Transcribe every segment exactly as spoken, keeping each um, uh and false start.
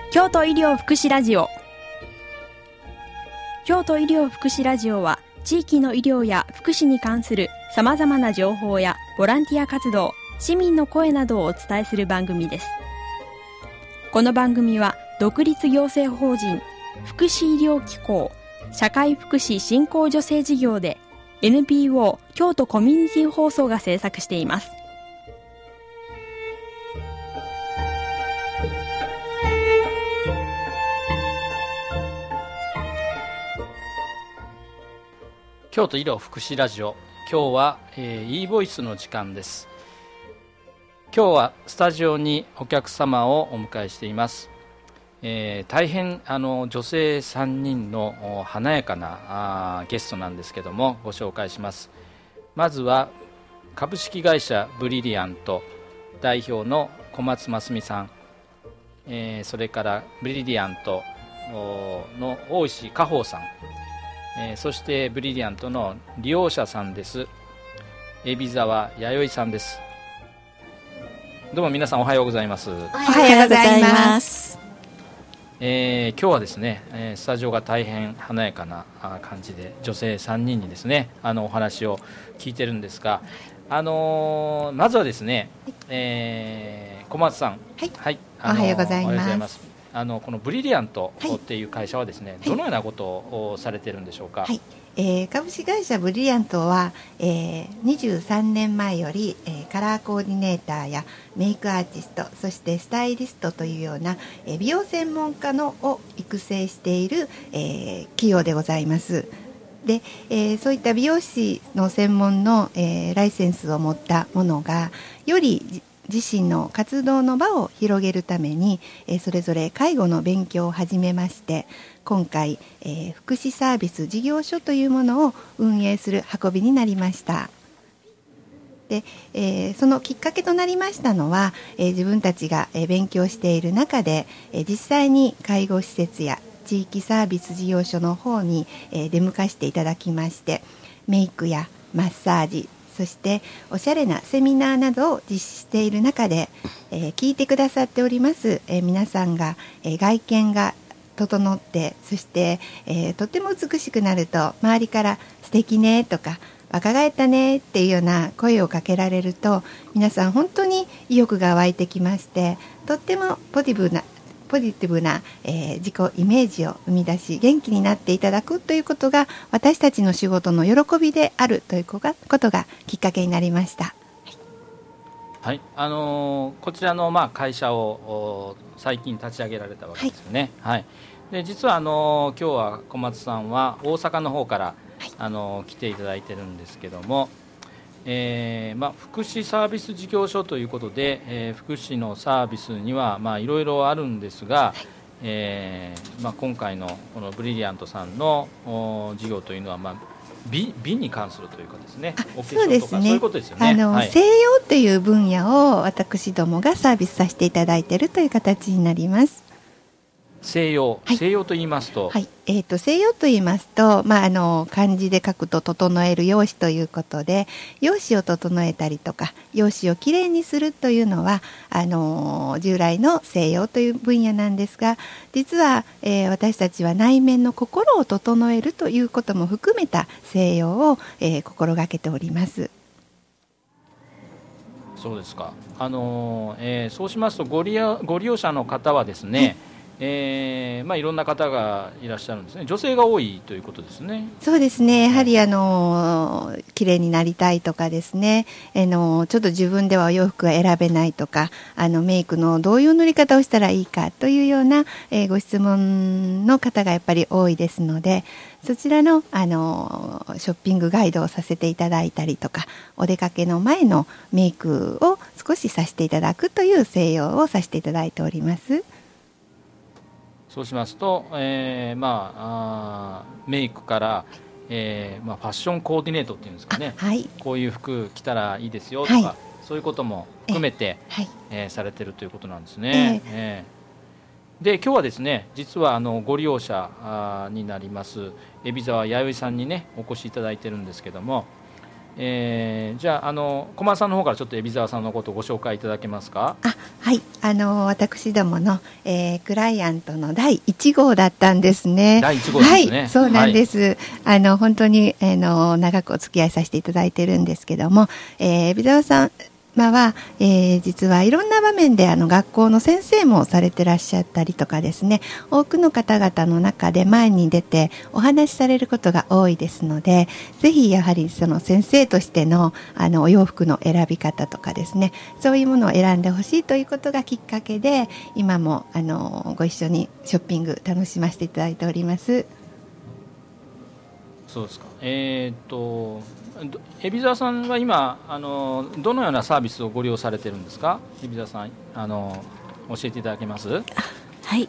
京都医療福祉ラジオ。京都医療福祉ラジオは地域の医療や福祉に関するさまざまな情報やボランティア活動、市民の声などをお伝えする番組です。この番組は独立行政法人福祉医療機構社会福祉振興助成事業で エヌピーオー 京都コミュニティ放送が制作しています。 京都医療福祉ラジオ、今日は、えー、e ボイスの時間です。今日はスタジオにお客様をお迎えしています。えー、大変あの女性さんにんの華やかなあゲストなんですけども、ご紹介します。まずは株式会社ブリリアント代表の小松真澄さん、えー、それからブリリアントの大石加穂さん、えー、そしてブリリアントの利用者さんです。海老沢弥生さんです。どうも皆さんおはようございます。おはようございます。 えー、今日はですね、えー、スタジオが大変華やかな感じで女性さんにんにですね、あのお話を聞いてるんですが、あのー、まずはですね、えー、小松さん、 はい、 はい、 あのー、おはようございます。 あのこのブリリアントっていう会社はですね、はい、どのようなことをされてるんでしょうか。 はい、えー、株式会社ブリリアントは、えー、にじゅうさんねんまえより、えー、カラーコーディネーターやメイクアーティスト、そしてスタイリストというような、えー、美容専門家のを育成している、えー、企業でございます。で、えー、そういった美容師の専門の、えー、ライセンスを持ったものがより自身の活動の場を広げるために、えー、それぞれ介護の勉強を始めまして、今回、えー、福祉サービス事業所というものを運営する運びになりました。で、えー、そのきっかけとなりましたのは、えー、自分たちが、えー、勉強している中で、えー、実際に介護施設や地域サービス事業所の方に、えー、出向かしていただきまして、メイクやマッサージ、そしておしゃれなセミナーなどを実施している中で、えー、聞いてくださっております、えー、皆さんが、えー、外見が整って、そして、えー、とても美しくなると周りから素敵ねとか若返ったねっていうような声をかけられると、皆さん本当に意欲が湧いてきまして、とってもポジティブなポジティブな、えー、自己イメージを生み出し、元気になっていただくということが私たちの仕事の喜びであるということがきっかけになりました。 はい、あのー、こちらの、まあ、会社を最近立ち上げられたわけですよね。はいはい、で実はあのー、今日は小松さんは大阪の方から、はい、あのー、来ていただいてるんですけども、えーまあ、福祉サービス事業所ということで、えー、福祉のサービスには、まあ、いろいろあるんですが、はい、えーまあ、今回のこのブリリアントさんの事業というのは、まあ、美, 美に関するというかですね、お化粧とかそうですね、そういうことですよね。 あの、はい、西洋という分野を私どもがサービスさせていただいているという形になります。 西洋、はい、西洋と言いますと、 はいえー、と西洋と言いますと、まあ、あの漢字で書くと整える容姿ということで、容姿を整えたりとか容姿をきれいにするというのはあの従来の西洋という分野なんですが、実は、えー、私たちは内面の心を整えるということも含めた西洋を、えー、心がけております。 そうですか。あの、えー、そうしますとご利用、ご利用者の方はですね、はいえーまあ、いろんな方がいらっしゃるんですね。女性が多いということですね。 そうですね、やはりあの綺麗になりたいとかですね、あのちょっと自分ではお洋服が選べないとか、あのメイクのどういう塗り方をしたらいいかというような、えー、ご質問の方がやっぱり多いですので、そちらの、あのショッピングガイドをさせていただいたりとか、お出かけの前のメイクを少しさせていただくという西洋をさせていただいております。 そうしますと、えーまあ、あメイクから、えーまあ、ファッションコーディネートっていうんですかね、はい、こういう服着たらいいですよとか、はい、そういうことも含めて、えはいえー、されてるということなんですね。えーえー、で今日はですね、実はあのご利用者になります海老沢弥生さんにねお越しいただいてるんですけども、 えー、じゃあ、あの小松さんの方からちょっと海老沢さんのことをご紹介いただけますか。 あ、はい、あの私どもの、えー、クライアントのだいいち号だったんですね。 だいいち号ですね。 はい、そうなんです、はい、あの本当に、えー、の長くお付き合いさせていただいているんですけども、えー、海老沢さん今は、えー、実はいろんな場面であの学校の先生もされてらっしゃったりとかですね、多くの方々の中で前に出てお話しされることが多いですので、ぜひやはりその先生としてのあのお洋服の選び方とかですね、そういうものを選んでほしいということがきっかけで、今もあのご一緒にショッピング楽しませていただいております。 そうですか。えー、っと海老沢さんは今あのどのようなサービスをご利用されているんですか。海老沢さん、あの教えていただけます。 はい、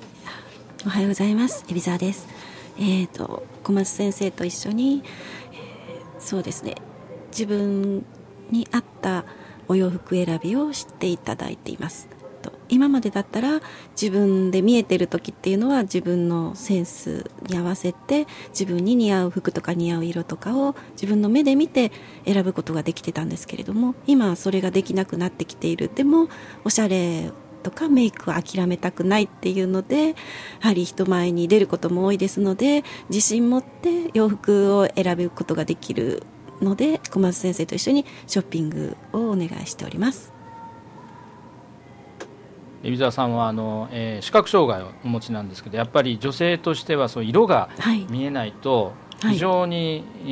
おはようございます。海老沢です。えー、と小松先生と一緒に、えー、そうですね、自分に合ったお洋服選びをしていただいています。今までだったら自分で見えてる時っていうのは自分のセンスに合わせて自分に似合う服とか似合う色とかを自分の目で見て選ぶことができてたんですけれども、今はそれができなくなってきている。でもおしゃれとかメイクを諦めたくないっていうので、やはり人前に出ることも多いですので、自信持って洋服を選ぶことができるので、小松先生と一緒にショッピングをお願いしております。 海老沢さんはあの、えー、視覚障害をお持ちなんですけど、やっぱり女性としてはそう色が見えないと非常に、はい、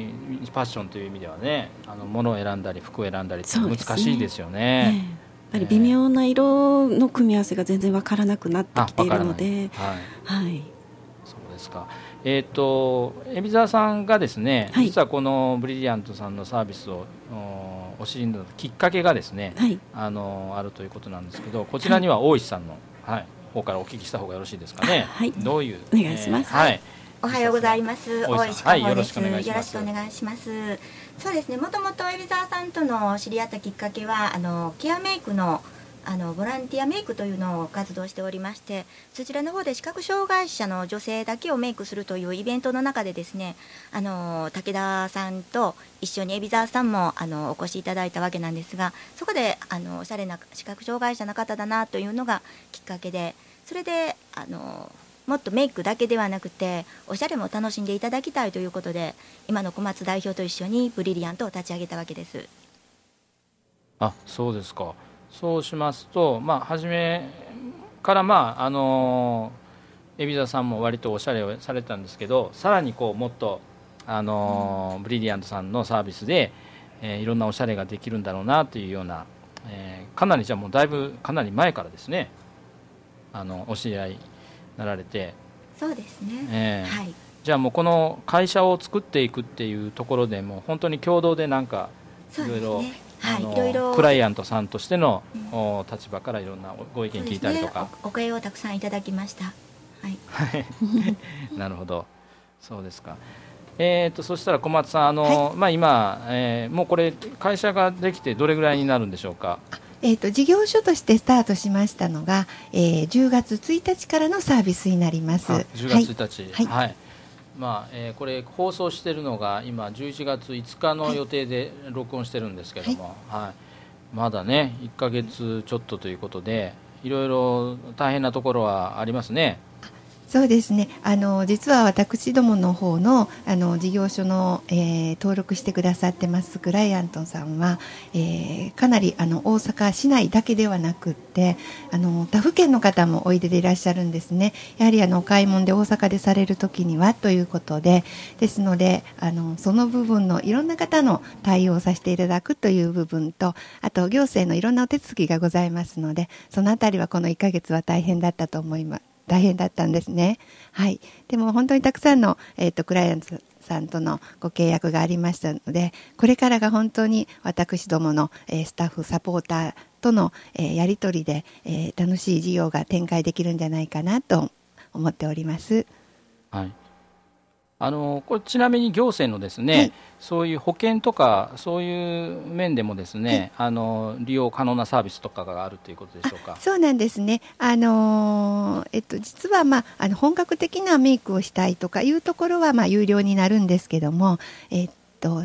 ファッションという意味ではね、あの物を選んだり服を選んだりって難しいですよね。 ね、やっぱり微妙な色の組み合わせが全然分からなくなってきているので、 はいはい、そうですか。えーと、海老沢さんがですね、はい、実はこのブリリアントさんのサービスをお知りになったきっかけがですね、はい、あのあるということなんですけど、こちらには大石さんの、はい、方からお聞きした方がよろしいですかね。はい、どういうお願いします。 えーはい、おはようございます。大石かほです。よろしくお願いします。そうですね、もともと海老沢さんとの知り合ったきっかけはあのケアメイクのあのボランティアメイクというのを活動しておりまして、そちらの方で視覚障害者の女性だけをメイクするというイベントの中でですね、あの武田さんと一緒に海老沢さんもあのお越しいただいたわけなんですが、そこであのおしゃれな視覚障害者の方だなというのがきっかけで、それであのもっとメイクだけではなくておしゃれも楽しんでいただきたいということで、今の小松代表と一緒にブリリアントを立ち上げたわけです。 あ、そうですか。そうしますと、まあ、初めから、まああの海老沢さんも割とおしゃれをされてたんですけど、さらにこうもっと、あのーうん、ブリリアントさんのサービスで、えー、いろんなおしゃれができるんだろうなというような、えー、かなりじゃあもうだいぶかなり前からですね、あのお知り合いになられて。 そうですね、 えーはい、じゃあもうこの会社を作っていくっていうところでも本当に共同でなんかいろいろはい、いろいろクライアントさんとしての、うん、立場からいろんなご意見聞いたりとか、 ね、お, お声をたくさんいただきました。はい、 なるほど、そうですか。えー、とそしたら小松さん、あの、はいまあ、今、えー、もうこれ会社ができてどれぐらいになるんでしょうか。 えー、と事業所としてスタートしましたのが、えー、じゅうがつついたちからのサービスになります。 じゅうがつついたち、はいはいはい、まあえー、これ放送しているのが今じゅういちがついつかの予定で録音してるんですけども、はいはい、まだねいっかげつちょっとということで、いろいろ大変なところはありますね。 そうですね、あの実は私どもの方のあの事業所の、えー、登録してくださってますクライアントさんは、えー、かなりあの大阪市内だけではなくってあの他府県の方もおいででいらっしゃるんですね。やはりあのお買い物で大阪でされる時にはということで、ですのであのその部分のいろんな方の対応をさせていただくという部分と、あと行政のいろんなお手続きがございますので、そのあたりはこのいっかげつは大変だったと思います。大変だったんですね。はい。でも本当にたくさんの、えーと、クライアントさんとのご契約がありましたので、これからが本当に私どもの、えー、スタッフサポーターとの、えー、やり取りで、えー、楽しい事業が展開できるんじゃないかなと思っております。 はい。あのこれちなみに行政のですね、はい、そういう保険とかそういう面でもですね、はい、あの利用可能なサービスとかがあるということでしょうか。 そうなんですね。あのーえっと、実は、まあ、あの本格的なメイクをしたいとかいうところは、まあ、有料になるんですけども、えっと、ショッ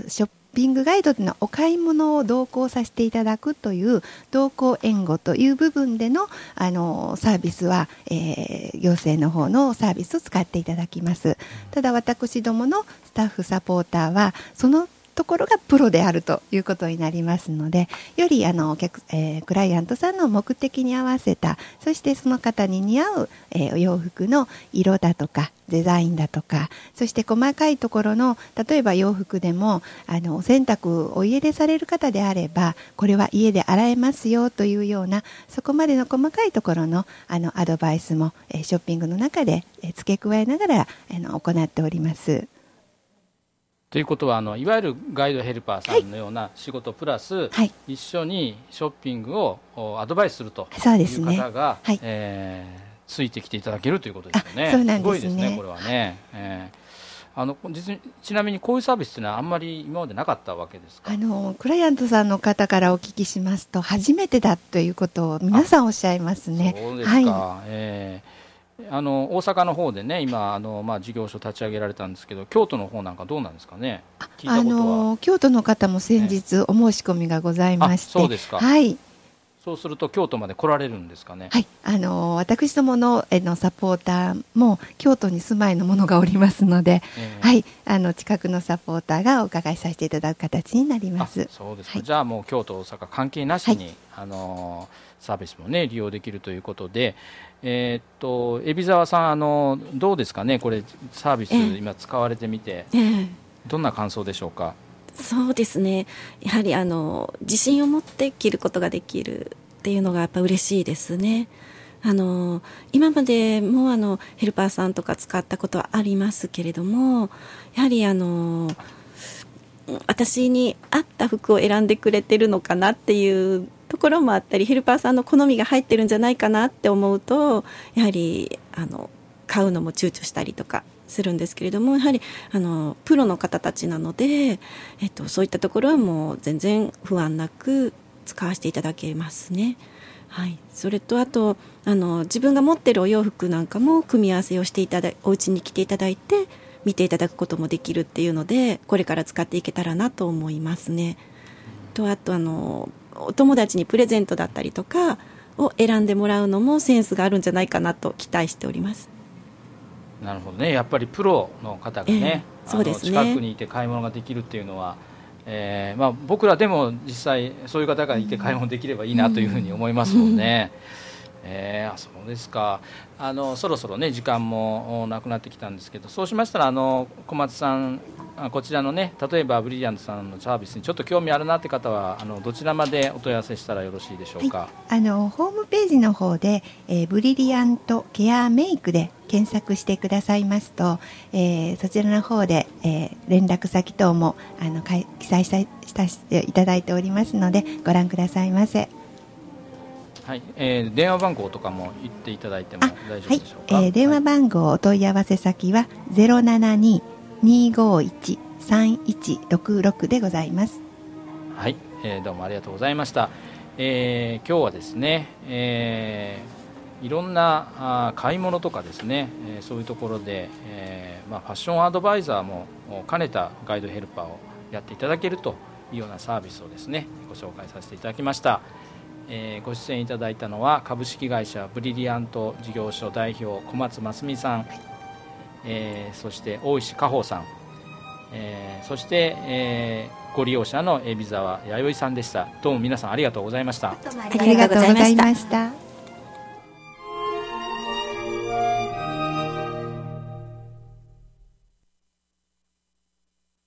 ピングガイドというのはお買い物を同行させていただくという同行援護という部分での、あのサービスは、えー、行政の方のサービスを使っていただきます。ただ私どものスタッフサポーターはそのところがプロであるということになりますので、よりあのお客、えー、クライアントさんの目的に合わせた、そしてその方に似合う、えー、お洋服の色だとかデザインだとか、そして細かいところの、例えば洋服でもあのお洗濯を家でされる方であればこれは家で洗えますよというような、そこまでの細かいところのあのアドバイスも、えー、ショッピングの中で、えー、付け加えながらあの行っております。 ということはあのいわゆるガイドヘルパーさんのような仕事プラス、はい、一緒にショッピングをアドバイスするという方が、はい、えー、ついてきていただけるということですよね。 そうなんですね。すごいですね、これはね。えー、あの実にちなみにこういうサービスというのはあんまり今までなかったわけですか。 あのクライアントさんの方からお聞きしますと初めてだということを皆さんおっしゃいますね。 そうですか。はい、えーあの大阪の方でね今あの、まあ、事業所立ち上げられたんですけど、京都の方なんかどうなんですかね。聞いたことは。あの京都の方も先日お申し込みがございまして、 ね、そうですか。 はい、 そうすると京都まで来られるんですかね。 はい、あの私どものえのサポーターも京都に住まいの者がおりますので、えー、はい、あの近くのサポーターがお伺いさせていただく形になります。 そうですか。はい、じゃあもう京都大阪関係なしに、はい、あのサービスもね利用できるということで、えー、っと海老沢さん、あのどうですかね、これサービス今使われてみて、えー、どんな感想でしょうか。 そうですね、やはりあの自信を持って着ることができるっていうのがやっぱ嬉しいですね。あの今までもあのヘルパーさんとか使ったことはありますけれども、やはりあの私に合った服を選んでくれてるのかなっていうところもあったり、ヘルパーさんの好みが入ってるんじゃないかなって思うと、やはりあの買うのも躊躇したりとかするんですけれども、やはりあのプロの方たちなので、えっと、そういったところはもう全然不安なく使わせていただけますね。はい、それとあとあの自分が持っているお洋服なんかも組み合わせをしていただお家に来ていただいて見ていただくこともできるっていうので、これから使っていけたらなと思いますね。とあとあのお友達にプレゼントだったりとかを選んでもらうのもセンスがあるんじゃないかなと期待しております。 なるほどね。やっぱりプロの方がね、えー、そうですね、あの近くにいて買い物ができるっていうのは、えーまあ、僕らでも実際そういう方がいて買い物できればいいなというふうに思いますもんね。うん、えー、そうですか。あのそろそろね時間もなくなってきたんですけど、そうしましたらあの小松さん、こちらのね例えばブリリアントさんのサービスにちょっと興味あるなって方はあのどちらまでお問い合わせしたらよろしいでしょうか。はい、 あのホームページの方で、えー、ブリリアントケアメイクで検索してくださいますと、えー、そちらの方で、えー、連絡先等もあの記載したしていただいておりますのでご覧くださいませ。 はい、えー、電話番号とかも言っていただいても大丈夫でしょうか。 はい、えー、電話番号お問い合わせ先は ゼロななに にーごーいち さんいちろくろく でございます。 はい、えー、どうもありがとうございました。えー、今日はですね、えー、いろんなあ買い物とかですね、えー、そういうところで、えーまあ、ファッションアドバイザーも兼ねたガイドヘルパーをやっていただけるというようなサービスをですねご紹介させていただきました。えー、ご出演いただいたのは株式会社ブリリアント事業所代表小松真澄さん、えー、そして大石加穂さん、えー、そして、えー、ご利用者の海老沢弥生さんでした。どうも皆さんありがとうございました。 ありがとうございました。